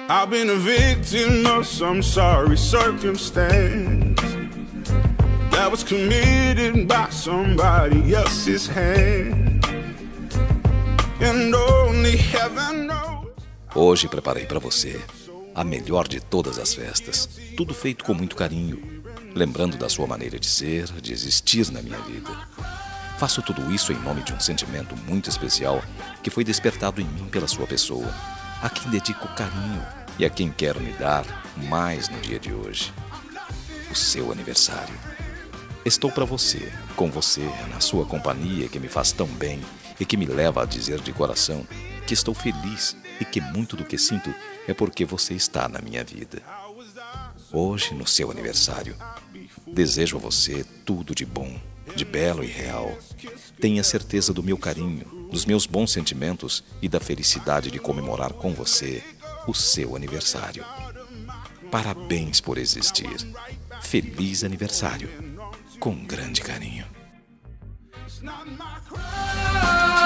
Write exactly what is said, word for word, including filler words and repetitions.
I've been a victim of some sorry circumstance that was committed by somebody else's hand, and only heaven knows. Hoje preparei para você a melhor de todas as festas, tudo feito com muito carinho, lembrando da sua maneira de ser, de existir na minha vida. Faço tudo isso em nome de um sentimento muito especial que foi despertado em mim pela sua pessoa, a quem dedico carinho e a quem quero me dar mais no dia de hoje, o seu aniversário. Estou para você, com você, na sua companhia que me faz tão bem e que me leva a dizer de coração que estou feliz e que muito do que sinto é porque você está na minha vida. Hoje, no seu aniversário, desejo a você tudo de bom, de belo e real. Tenha certeza do meu carinho, dos meus bons sentimentos e da felicidade de comemorar com você o seu aniversário. Parabéns por existir. Feliz aniversário. Com grande carinho. It's not my crime.